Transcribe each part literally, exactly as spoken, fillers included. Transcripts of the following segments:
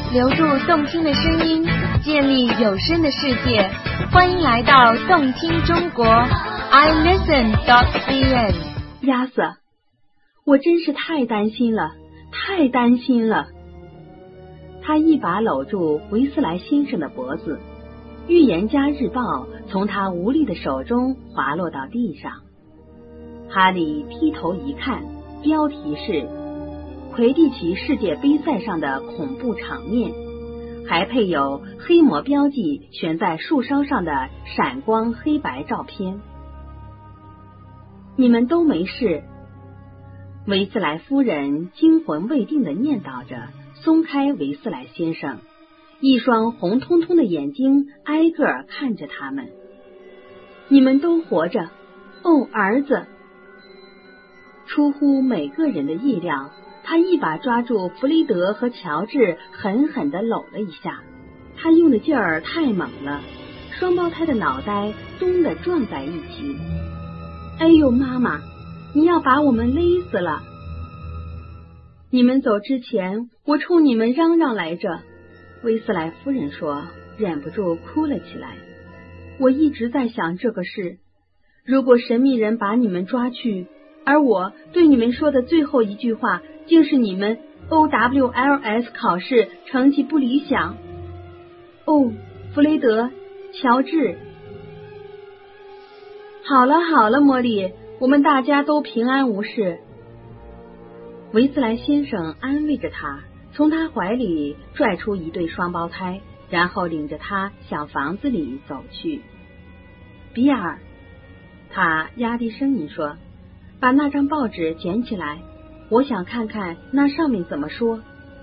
留住动听的声音，建立有声的世界。欢迎来到动听中国 I listen dot C N。 亚瑟，我真是太担心了，太担心了。他一把搂住维斯莱先生的脖子，预言家日报从他无力的手中滑落到地上。哈利低头一看，标题是魁地奇世界杯赛上的恐怖场面，还配有黑魔标记悬在树梢上的闪光黑白照片。你们都没事？维斯莱夫人惊魂未定地念叨着，松开维斯莱先生，一双红彤彤的眼睛挨个看着他们。你们都活着，哦，儿子！出乎每个人的意料，他一把抓住弗雷德和乔治，狠狠地搂了一下。他用的劲儿太猛了，双胞胎的脑袋咚地撞在一起。哎呦，妈妈，你要把我们勒死了！你们走之前，我冲你们嚷嚷来着。威斯莱夫人说，忍不住哭了起来。我一直在想这个事，如果神秘人把你们抓去，而我对你们说的最后一句话竟是你们 O W L S 考试成绩不理想。哦，弗雷德，乔治。好了好了，茉莉，我们大家都平安无事。维斯莱先生安慰着他，从他怀里拽出一对双胞胎，然后领着他向房子里走去。比尔，他压低声音说，把那张报纸捡起来，我想看看那上面怎么说。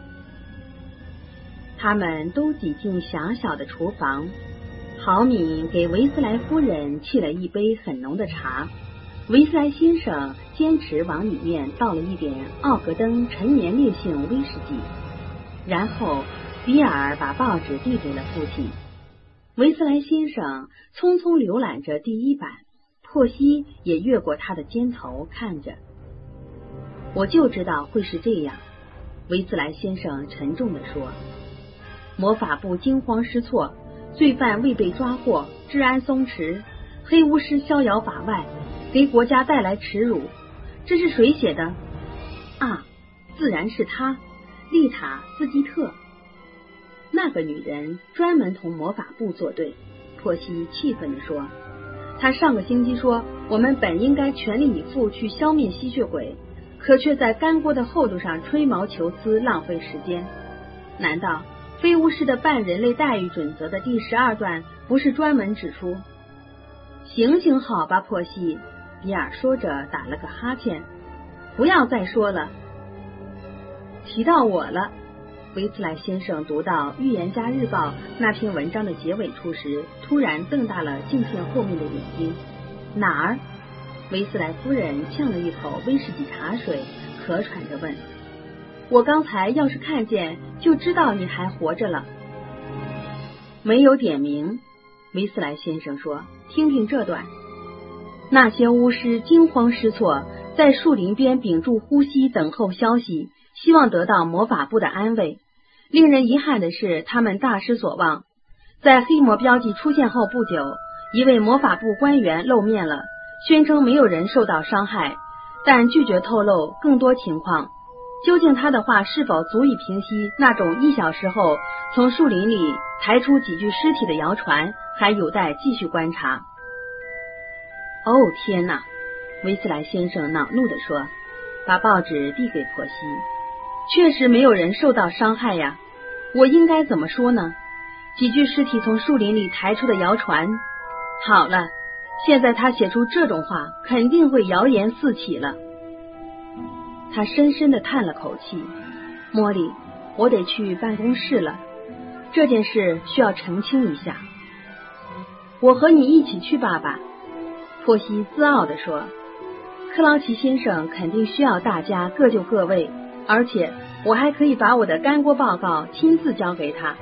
他们都挤进狭小的厨房，豪敏给维斯莱夫人沏了一杯很浓的茶，维斯莱先生坚持往里面倒了一点奥格登陈年烈性威士忌，然后比尔把报纸递给了父亲。维斯莱先生匆匆浏览着第一版，珀西也越过他的肩头看着。我就知道会是这样，维斯莱先生沉重地说。魔法部惊慌失措，罪犯未被抓获，治安松弛，黑巫师逍遥法外，给国家带来耻辱。这是谁写的？啊，自然是他，丽塔斯基特。那个女人专门同魔法部作对，珀西气愤地说。他上个星期说，我们本应该全力以赴去消灭吸血鬼，可却在干锅的厚度上吹毛求疵，浪费时间。难道非巫师的半人类待遇准则的第十二段不是专门指出？行行好吧，珀西，比尔说着打了个哈欠。不要再说了。提到我了。维斯莱先生读到《预言家日报》那篇文章的结尾处时，突然瞪大了镜片后面的眼睛。哪儿？维斯莱夫人呛了一口威士忌茶水，咳喘着问。我刚才要是看见，就知道你还活着了。没有点名，维斯莱先生说。听听这段。那些巫师惊慌失措，在树林边屏住呼吸，等候消息，希望得到魔法部的安慰。令人遗憾的是，他们大失所望。在黑魔标记出现后不久，一位魔法部官员露面了，宣称没有人受到伤害，但拒绝透露更多情况。究竟他的话是否足以平息那种一小时后从树林里抬出几具尸体的谣传，还有待继续观察。哦，天哪！维斯莱先生恼怒地说，把报纸递给珀西。确实没有人受到伤害呀，我应该怎么说呢？几具尸体从树林里抬出的谣传。好了，现在他写出这种话，肯定会谣言四起了。他深深地叹了口气。茉莉，我得去办公室了，这件事需要澄清一下。我和你一起去，爸爸。珀西自傲地说。克劳奇先生肯定需要大家各就各位，而且我还可以把我的干锅报告亲自交给他。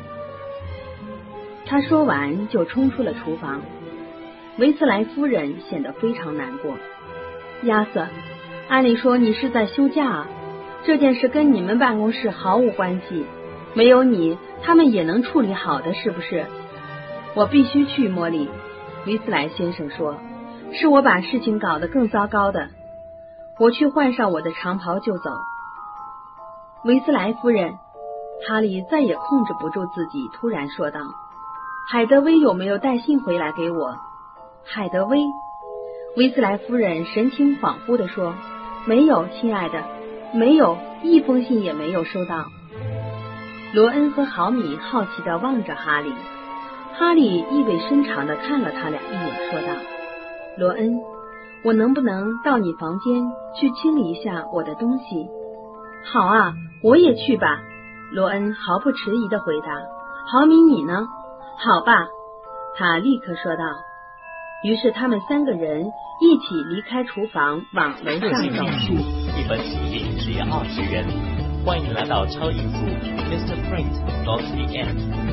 他说完就冲出了厨房。维斯莱夫人显得非常难过。亚瑟，按理说你是在休假啊，这件事跟你们办公室毫无关系。 没有你，他们也能处理好的，是不是？我必须去，茉莉。维斯莱先生说，是我把事情搞得更糟糕的。我去换上我的长袍就走。维斯莱夫人，哈利再也控制不住自己，突然说道，海德薇有没有带信回来给我？海德薇？维斯莱夫人神情恍惚地说，没有，亲爱的，没有，一封信也没有收到。罗恩和豪米好奇地望着哈利，哈利意味深长地看了他俩一眼，说道，罗恩，我能不能到你房间去清理一下我的东西？好啊，我也去吧。罗恩毫不迟疑地回答。豪米，你呢？好吧，他立刻说道。于是他们三个人一起离开厨房，往楼上走去。 一本起印只要二十元，欢迎来到超音速 Mister Print dot C N。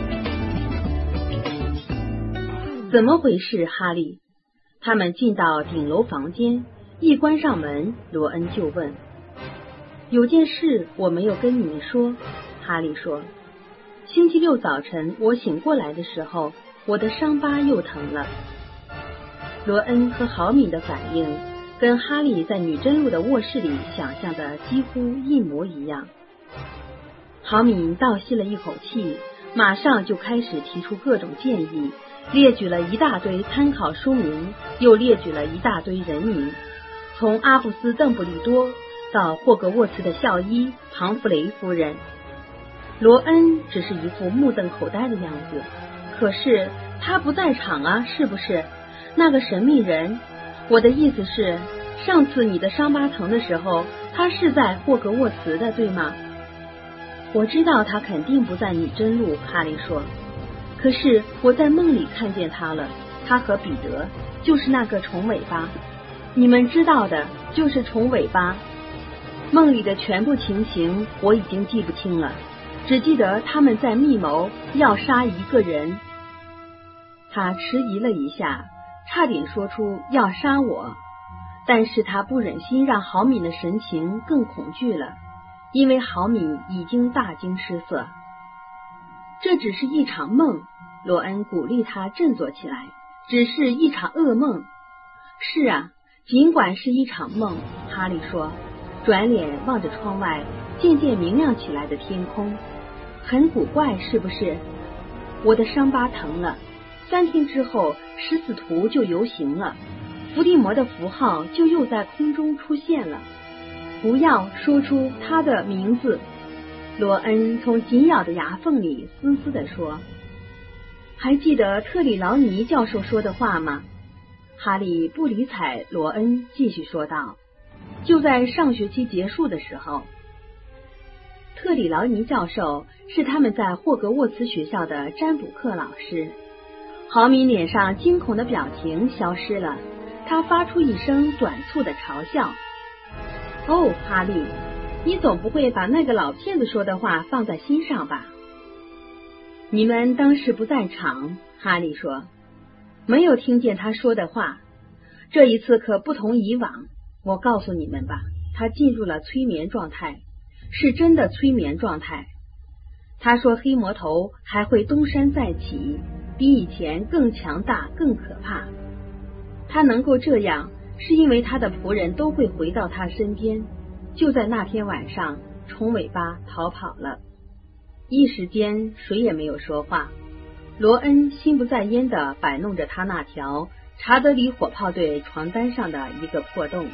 怎么回事，哈利？他们进到顶楼房间，一关上门，罗恩就问，有件事我没有跟你们说。哈利说，星期六早晨我醒过来的时候，我的伤疤又疼了。罗恩和豪敏的反应跟哈利在女真路的卧室里想象的几乎一模一样。豪敏倒吸了一口气，马上就开始提出各种建议，列举了一大堆参考书名，又列举了一大堆人名，从阿布斯·邓布利多到霍格沃茨的校医庞弗雷夫人。罗恩只是一副目瞪口呆的样子，可是他不在场啊，是不是？那个神秘人，我的意思是，上次你的伤疤疼的时候，他是在霍格沃茨的，对吗？我知道他肯定不在女真路，哈利说，可是我在梦里看见他了，他和彼得，就是那个虫尾巴，你们知道的，就是虫尾巴。梦里的全部情形我已经记不清了，只记得他们在密谋要杀一个人。他迟疑了一下，差点说出要杀我，但是他不忍心让豪敏的神情更恐惧了，因为豪敏已经大惊失色。这只是一场梦，罗恩鼓励他振作起来，只是一场噩梦。是啊，尽管是一场梦，哈利说，转脸望着窗外渐渐明亮起来的天空。很古怪，是不是？我的伤疤疼了，三天之后十字图就游行了，伏地魔的符号就又在空中出现了。不要说出他的名字，罗恩从紧咬的牙缝里嘶嘶地说。还记得特里劳尼教授说的话吗？哈利不理睬罗恩，继续说道，就在上学期结束的时候，特里劳尼教授是他们在霍格沃茨学校的占卜课老师。豪米脸上惊恐的表情消失了，他发出一声短促的嘲笑。哦，哈利，你总不会把那个老骗子说的话放在心上吧？你们当时不在场，哈利说，没有听见他说的话。这一次可不同以往，我告诉你们吧，他进入了催眠状态，是真的催眠状态。他说黑魔头还会东山再起，比以前更强大更可怕。他能够这样，是因为他的仆人都会回到他身边。就在那天晚上，虫尾巴逃跑了。一时间谁也没有说话。罗恩心不在焉地摆弄着他那条查德里火炮队床单上的一个破洞。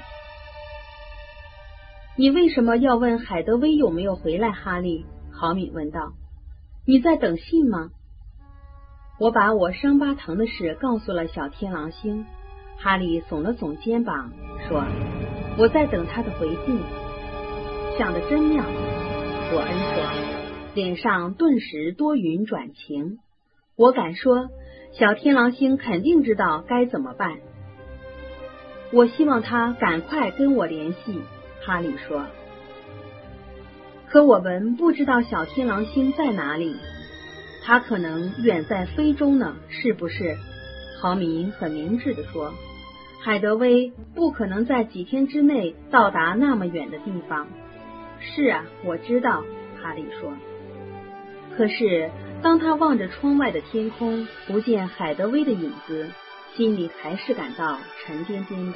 你为什么要问海德薇有没有回来，哈利？豪米问道。你在等信吗？我把我伤疤疼的事告诉了小天狼星。哈利耸了耸肩膀说，我在等他的回信。想得真妙，罗恩说，脸上顿时多云转晴。我敢说，小天狼星肯定知道该怎么办。我希望他赶快跟我联系，哈利说。可我们不知道小天狼星在哪里，他可能远在非洲呢，是不是？豪米很明智地说，海德薇不可能在几天之内到达那么远的地方。是啊，我知道，哈利说。 可是当他望着窗外的天空，不见海德薇的影子，心里还是感到沉甸甸的。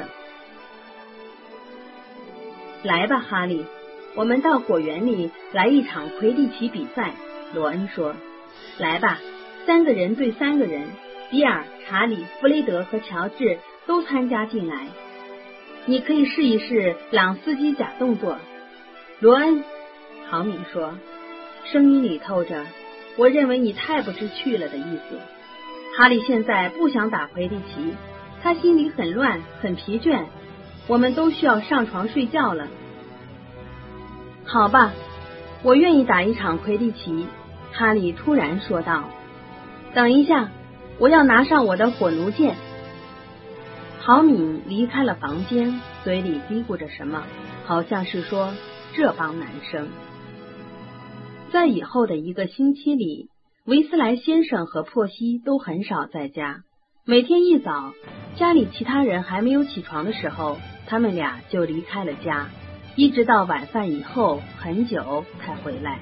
来吧，哈利，我们到果园里来一场魁地奇比赛，罗恩说。来吧，三个人对三个人，比尔、查理、弗雷德和乔治都参加进来。你可以试一试朗斯基假动作。罗恩，郝敏说，声音里透着我认为你太不知趣了的意思。哈利现在不想打魁地奇，他心里很乱，很疲倦，我们都需要上床睡觉了。好吧，我愿意打一场魁地奇，哈利突然说道。等一下，我要拿上我的火奴剑。郝敏离开了房间，嘴里嘀咕着什么，好像是说这帮男生。在以后的一个星期里，维斯莱先生和珀西都很少在家。每天一早，家里其他人还没有起床的时候，他们俩就离开了家，一直到晚饭以后很久才回来。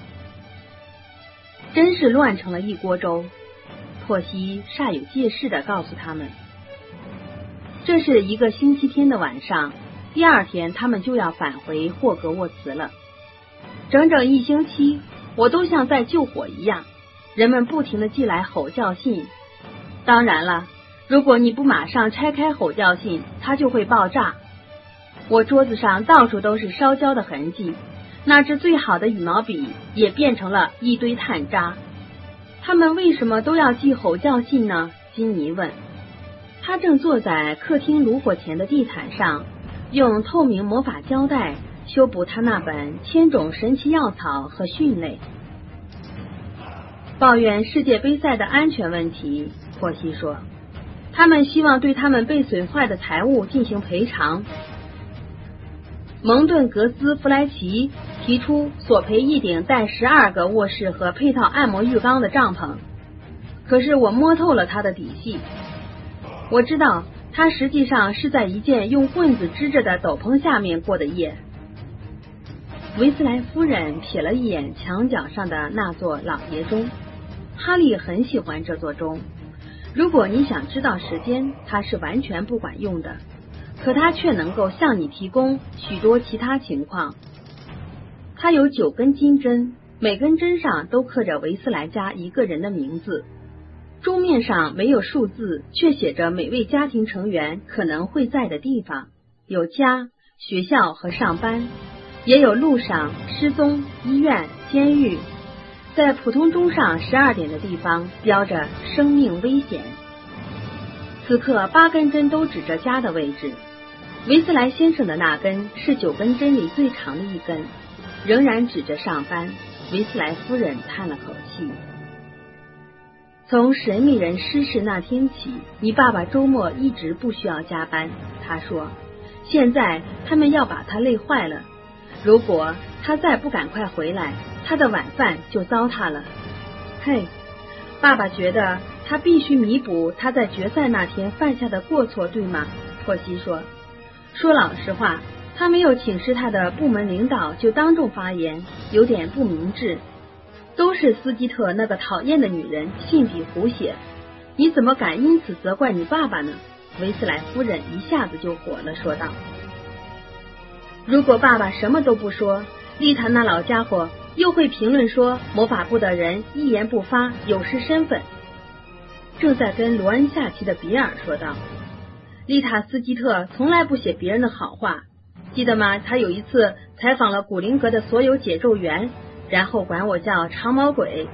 真是乱成了一锅粥，珀西煞有介事地告诉他们。这是一个星期天的晚上，第二天他们就要返回霍格沃茨了。整整一星期，我都像在救火一样，人们不停地寄来吼叫信。当然了，如果你不马上拆开吼叫信，它就会爆炸。我桌子上到处都是烧焦的痕迹，那支最好的羽毛笔也变成了一堆炭渣。他们为什么都要寄吼叫信呢？金妮问。他正坐在客厅炉火前的地毯上，用透明魔法胶带修补他那本《千种神奇药草和训类》。抱怨世界杯赛的安全问题，霍希说，他们希望对他们被损坏的财物进行赔偿。蒙顿格斯弗莱奇提出索赔一顶带十二个卧室和配套按摩浴缸的帐篷，可是我摸透了他的底细，我知道他实际上是在一件用棍子支着的斗篷下面过的夜。维斯莱夫人瞥了一眼墙角上的那座老爷钟，哈利很喜欢这座钟。如果你想知道时间，它是完全不管用的，可它却能够向你提供许多其他情况。它有九根金针，每根针上都刻着维斯莱家一个人的名字。钟面上没有数字，却写着每位家庭成员可能会在的地方，有家、学校和上班，也有路上、失踪、医院、监狱。在普通钟上十二点的地方标着生命危险。此刻八根针都指着家的位置，维斯莱先生的那根是九根针里最长的一根，仍然指着上班。维斯莱夫人叹了口气。从神秘人失事那天起，你爸爸周末一直不需要加班，他说，现在他们要把他累坏了，如果他再不赶快回来，他的晚饭就糟蹋了。嘿，爸爸觉得他必须弥补他在决赛那天犯下的过错，对吗？霍希说。说老实话，他没有请示他的部门领导就当众发言，有点不明智。都是斯基特那个讨厌的女人信笔胡写，你怎么敢因此责怪你爸爸呢？维斯莱夫人一下子就火了，说道。如果爸爸什么都不说，丽塔那老家伙又会评论说魔法部的人一言不发，有失身份。正在跟罗恩下棋的比尔说道，丽塔斯基特从来不写别人的好话，记得吗？他有一次采访了古灵阁的所有解咒员，然后管我叫长毛鬼。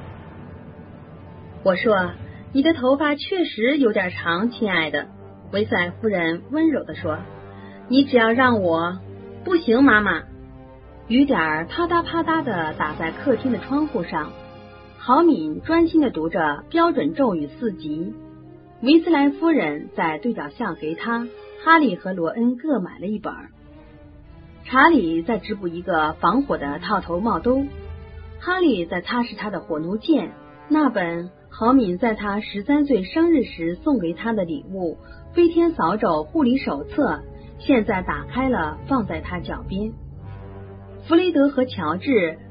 我说，你的头发确实有点长，亲爱的，维斯莱夫人温柔地说，你只要让我……不行，妈妈。雨点啪嗒啪嗒地打在客厅的窗户上，郝敏专心地读着标准咒语四级。维斯莱夫人在对角巷给他、哈利和罗恩各买了一本。查理在织补一个防火的套头帽兜，哈利在擦拭他的火奴剑，那本郝敏在他十三岁生日时送给他的礼物《飞天扫帚护理手册》现在打开了，放在他脚边。弗雷德和乔治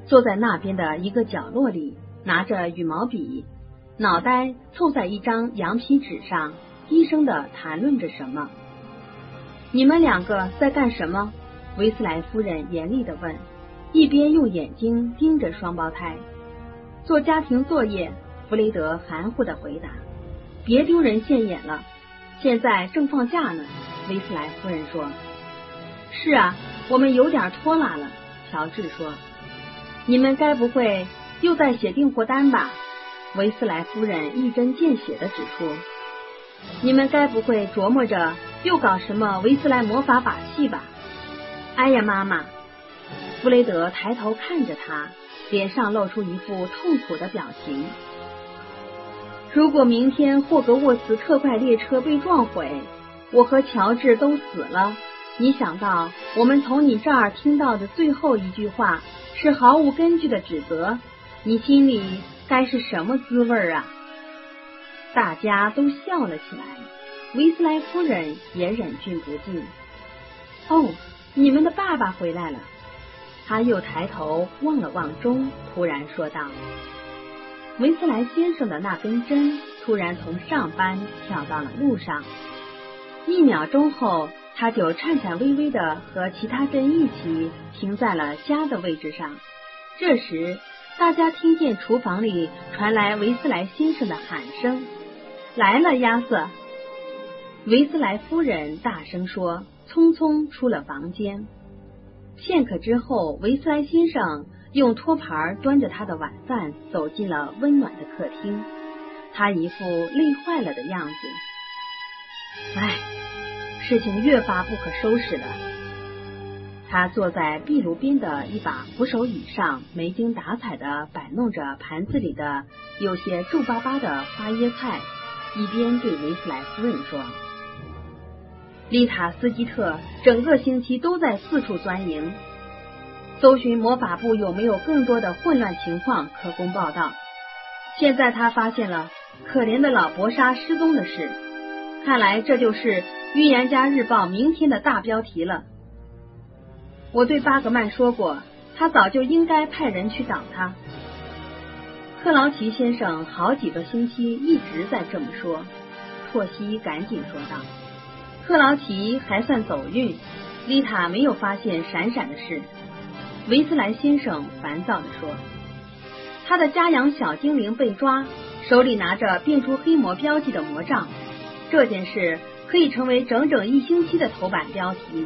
坐在那边的一个角落里，拿着羽毛笔，脑袋凑在一张羊皮纸上，低声地谈论着什么。你们两个在干什么？维斯莱夫人严厉地问，一边用眼睛盯着双胞胎。做家庭作业，弗雷德含糊地回答。别丢人现眼了，现在正放假呢。维斯莱夫人说。是啊，我们有点拖拉了，乔治说。你们该不会又在写订货单吧？维斯莱夫人一针见血地指出。你们该不会琢磨着又搞什么维斯莱魔法把戏吧？哎呀，妈妈！弗雷德抬头看着他，脸上露出一副痛苦的表情。如果明天霍格沃茨特快列车被撞毁，我和乔治都死了，你想到我们从你这儿听到的最后一句话是毫无根据的指责，你心里该是什么滋味啊？大家都笑了起来，维斯莱夫人也忍俊不禁。哦，你们的爸爸回来了。他又抬头望了望钟，突然说道。维斯莱先生的那根针突然从上班跳到了路上，一秒钟后他就颤颤巍巍地和其他针一起停在了家的位置上。这时大家听见厨房里传来维斯莱先生的喊声，来了，亚瑟！维斯莱夫人大声说，匆匆出了房间。片刻之后，维斯莱先生用托盘端着他的晚饭走进了温暖的客厅，他一副累坏了的样子。唉，事情越发不可收拾了。他坐在壁炉边的一把扶手椅上，没精打采地摆弄着盘子里的有些皱巴巴的花椰菜，一边对维斯莱夫人说。丽塔斯基特整个星期都在四处钻营，搜寻魔法部有没有更多的混乱情况可供报道。现在他发现了可怜的老博莎失踪的事，看来这就是预言家日报明天的大标题了。我对巴格曼说过，他早就应该派人去找他。克劳奇先生好几个星期一直在这么说。拓西赶紧说道。克劳奇还算走运，丽塔没有发现闪闪的事。维斯莱先生烦躁地说，他的家养小精灵被抓，手里拿着变出黑魔标记的魔杖，这件事可以成为整整一星期的头版标题。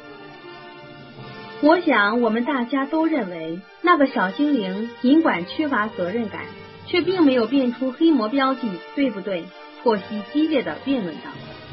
我想我们大家都认为那个小精灵尽管缺乏责任感，却并没有变出黑魔标记，对不对？霍希激烈地辩论道。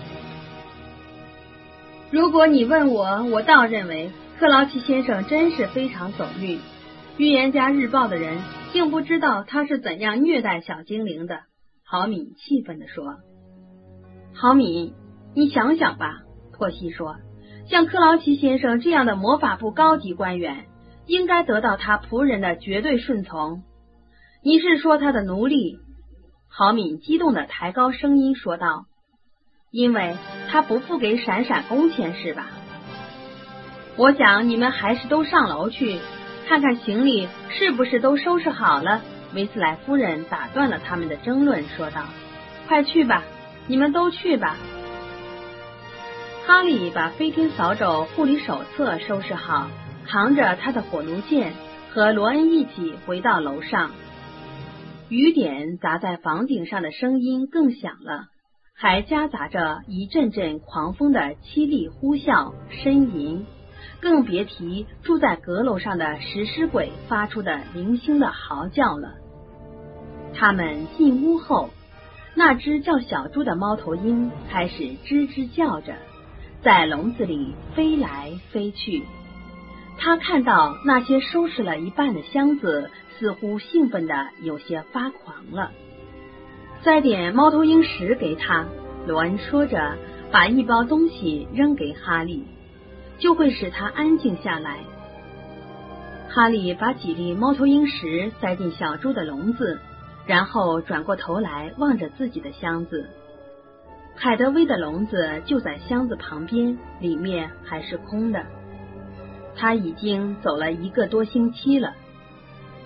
如果你问我，我倒认为克劳奇先生真是非常走运。预言家日报的人竟不知道他是怎样虐待小精灵的。郝敏气愤地说。郝敏，你想想吧，霍希说，像克劳奇先生这样的魔法部高级官员，应该得到他仆人的绝对顺从。你是说他的奴隶？郝敏激动地抬高声音说道。因为他不付给闪闪工钱是吧？我想你们还是都上楼去看看行李是不是都收拾好了。维斯莱夫人打断了他们的争论说道。快去吧，你们都去吧。哈利把飞天扫帚护理手册收拾好，扛着他的火炉剑和罗恩一起回到楼上。雨点砸在房顶上的声音更响了，还夹杂着一阵阵狂风的凄厉呼啸呻吟，更别提住在阁楼上的食尸鬼发出的零星的嚎叫了。他们进屋后，那只叫小猪的猫头鹰开始吱吱叫着，在笼子里飞来飞去。他看到那些收拾了一半的箱子似乎兴奋的有些发狂了。塞点猫头鹰食给他，罗恩说着，把一包东西扔给哈利，就会使他安静下来。哈利把几粒猫头鹰食塞进小猪的笼子，然后转过头来望着自己的箱子。海德薇的笼子就在箱子旁边，里面还是空的。他已经走了一个多星期了。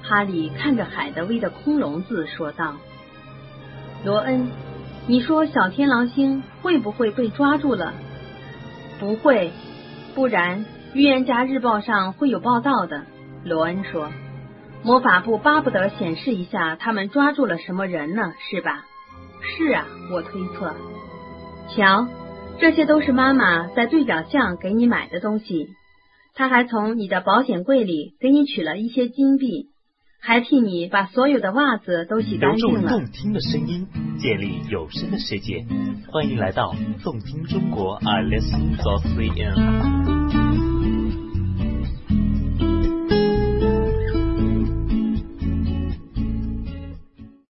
哈利看着海德薇的空笼子说道。罗恩，你说小天狼星会不会被抓住了？不会，不然预言家日报上会有报道的。罗恩说，魔法部巴不得显示一下他们抓住了什么人呢，是吧？是啊，我推测。瞧，这些都是妈妈在对角巷给你买的东西，她还从你的保险柜里给你取了一些金币，还替你把所有的袜子都洗干净了。 有种动听的声音，建立有声的世界，欢迎来到动听中国 I Listen dot C N。